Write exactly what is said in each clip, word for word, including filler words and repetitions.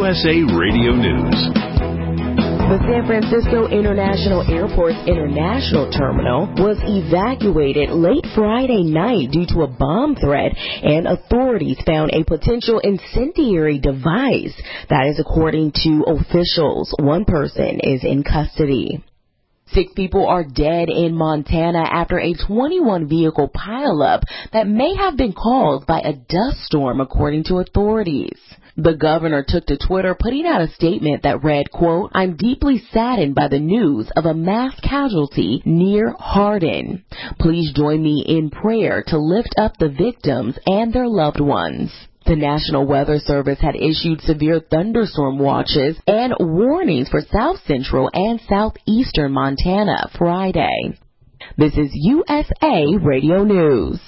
S A Radio News. The San Francisco International Airport's International Terminal was evacuated late Friday night due to a bomb threat, and authorities found a potential incendiary device. That is according to officials. One person is in custody. Six people are dead in Montana after a twenty-one vehicle pileup that may have been caused by a dust storm, according to authorities. The governor took to Twitter, putting out a statement that read, quote, "I'm deeply saddened by the news of a mass casualty near Hardin. Please join me in prayer to lift up the victims and their loved ones." The National Weather Service had issued severe thunderstorm watches and warnings for south central and southeastern Montana Friday. This is U S A Radio News.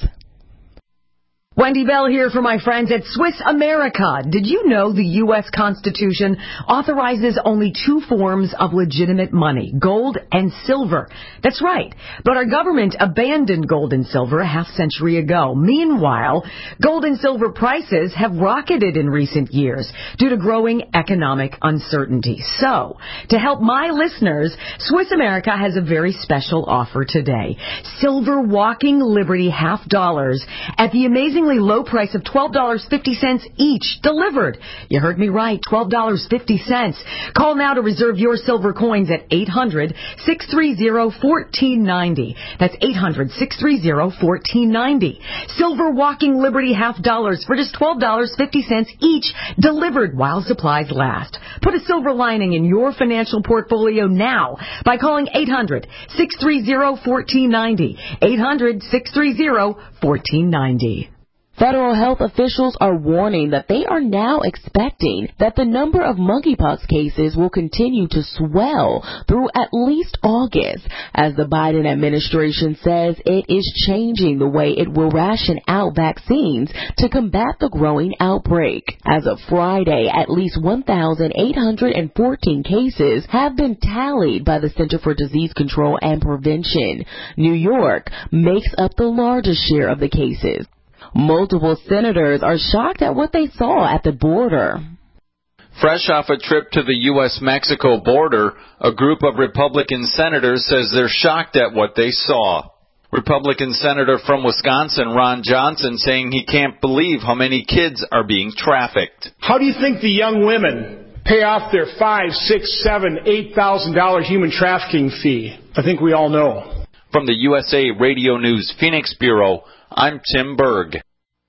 Wendy Bell here for my friends at Swiss America. Did you know the U S Constitution authorizes only two forms of legitimate money, gold and silver? That's right. But our government abandoned gold and silver a half century ago. Meanwhile, gold and silver prices have rocketed in recent years due to growing economic uncertainty. So, to help my listeners, Swiss America has a very special offer today. Silver Walking Liberty half dollars at the amazingly low price of twelve dollars and fifty cents each, delivered. You heard me right, twelve dollars and fifty cents. Call now to reserve your silver coins at eight hundred, six three zero, one four nine zero. That's eight hundred, six three zero, one four nine zero. Silver Walking Liberty half dollars for just twelve dollars and fifty cents each, delivered while supplies last. Put a silver lining in your financial portfolio now by calling eight hundred, six three zero, one four nine zero. eight hundred, six three zero, one four nine zero. Federal health officials are warning that they are now expecting that the number of monkeypox cases will continue to swell through at least August, as the Biden administration says it is changing the way it will ration out vaccines to combat the growing outbreak. As of Friday, at least one thousand eight hundred fourteen cases have been tallied by the Center for Disease Control and Prevention. New York makes up the largest share of the cases. Multiple senators are shocked at what they saw at the border. Fresh off a trip to the U S Mexico border, a group of Republican senators says they're shocked at what they saw. Republican Senator from Wisconsin, Ron Johnson, saying he can't believe how many kids are being trafficked. How do you think the young women pay off their five, six, seven, eight thousand dollar human trafficking fee? I think we all know. From the U S A Radio News Phoenix Bureau, I'm Tim Berg.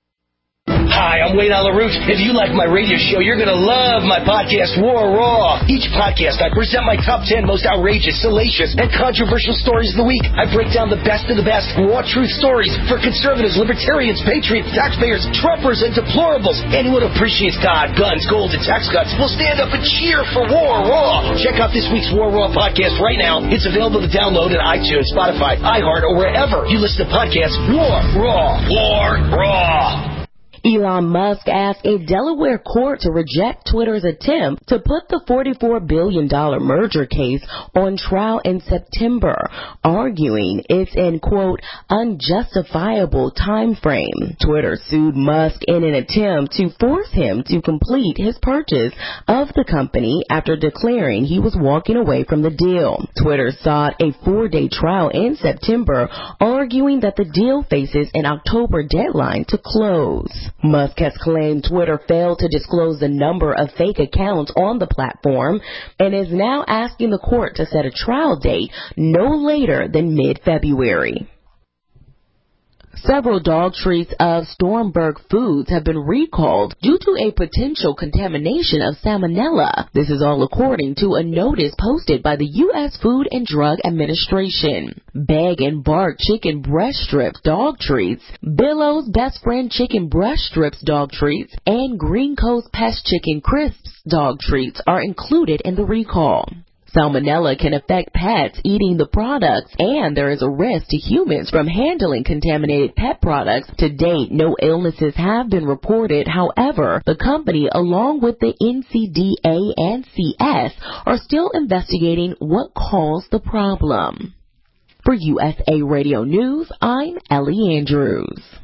Hi, I'm Wayne Alaroot. If you like my radio show, you're going to love my podcast, War Raw. Each podcast, I present my top ten most outrageous, salacious, and controversial stories of the week. I break down the best of the best raw truth stories for conservatives, libertarians, patriots, taxpayers, Trumpers, and deplorables. Anyone who appreciates God, guns, gold, and tax cuts will stand up and cheer for War Raw. Check out this week's War Raw podcast right now. It's available to download on iTunes, Spotify, iHeart, or wherever you listen to podcasts. War Raw. War Raw. Elon Musk asked a Delaware court to reject Twitter's attempt to put the forty-four billion dollars merger case on trial in September, arguing it's in, quote, unjustifiable time frame. Twitter sued Musk in an attempt to force him to complete his purchase of the company after declaring he was walking away from the deal. Twitter sought a four-day trial in September, arguing that the deal faces an October deadline to close. Musk has claimed Twitter failed to disclose the number of fake accounts on the platform and is now asking the court to set a trial date no later than mid-February. Several dog treats of Stormberg Foods have been recalled due to a potential contamination of salmonella. This is all according to a notice posted by the U S Food and Drug Administration. Bag and Bark Chicken Breast Strips dog treats, Billow's Best Friend Chicken Breast Strips dog treats, and Green Coast Pest Chicken Crisps dog treats are included in the recall. Salmonella can affect pets eating the products, and there is a risk to humans from handling contaminated pet products. To date, no illnesses have been reported. However, the company, along with the N C D A and C S, are still investigating what caused the problem. For U S A Radio News, I'm Ellie Andrews.